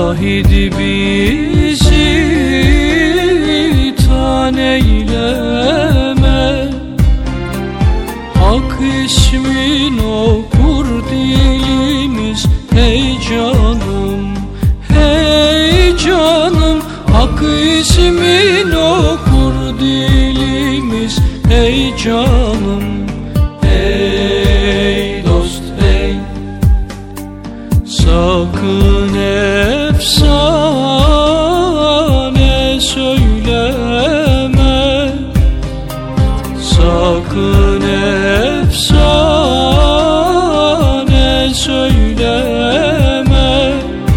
Zahidi bizi tan eyleme, Hak ismin okur dilimiz. Hey canım, hey canım, Hak ismin okur dilimiz. Hey canım, hey dost hey. Sakın efsane söyleme, sakın efsane söyleme.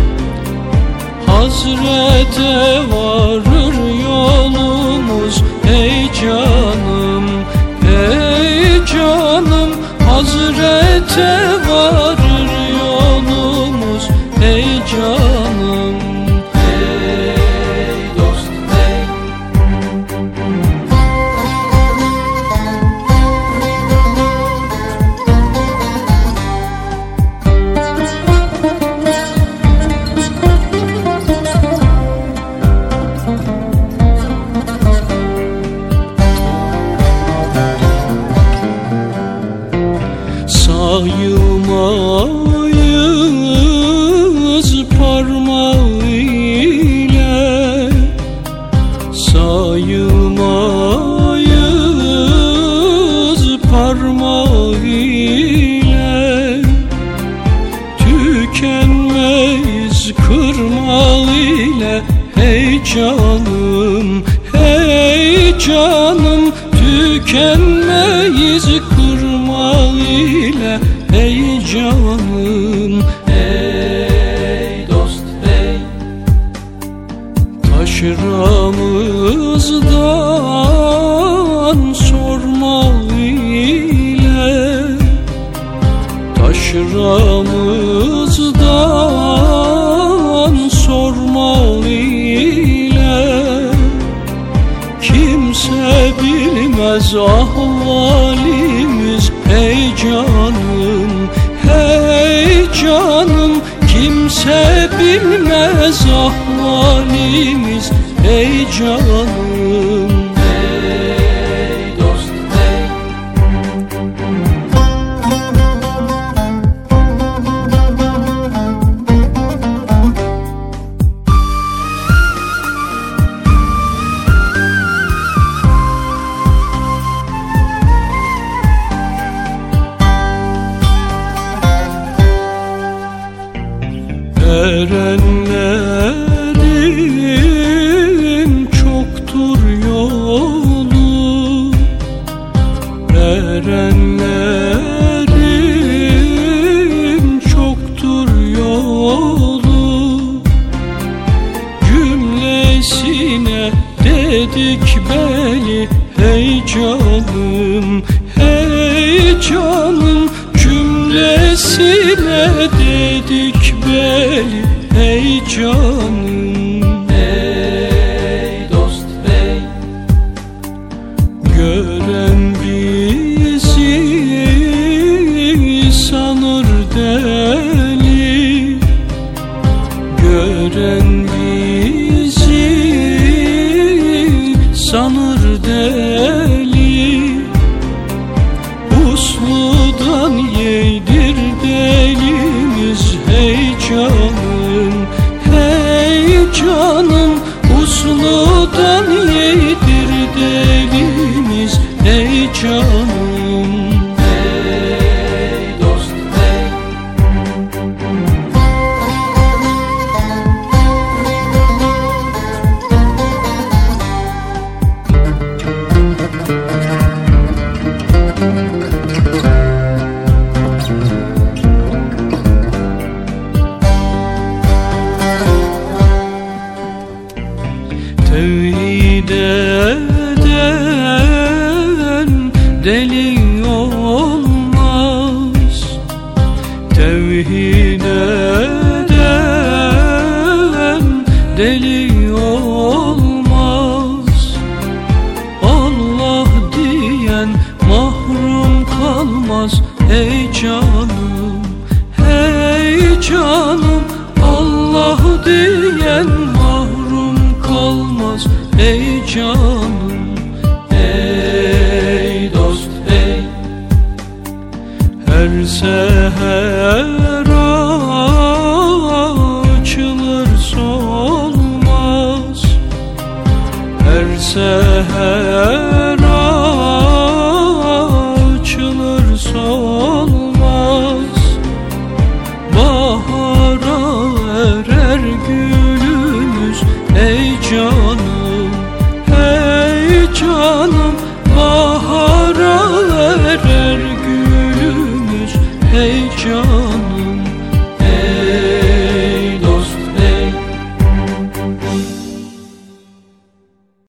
Hazrete varır yolumuz. Hey canım, hey canım, Hazrete varır yolumuz. Hey canım, hey dost hey. Saymayız parmağıyla, saymayız parmağıyla, tükenmeyiz kırmalıyla. Hey canım, hey canım, tükenmeyiz kırmalıyla. Hey canım, hey dost hey. Taşramızdan sormalıyla, taşramızdan sormalıyla. Kimse bilmez ahvalimiz. Hey canım, hey canım, kimse bilmez ahvalimiz. Hey canım, hey dost hey. Erenlerin çoktur yolu, erenlerin çoktur yolu. Cümlesine dedik beli. Hey canım, hey canım, cümlesine dedik beli. Hey canım, hey dost hey. Gören bizi sanır deli, gören bizi sanır deli. Usludan yedir delimiz. Hey canım, hey canım, usludan yedir delimiz. Hey canım, hey dost hey. Tevhid eden deli olmaz, tevhid eden deli olmaz. Allah diyen mahrum kalmaz. Hey canım, hey canım, Allah diyen Seven mahrum kalmaz ey canım, ey dost ey. Her seher açılır solmaz, her seher açılır solmaz. Bahara erer gülümüz ey canım,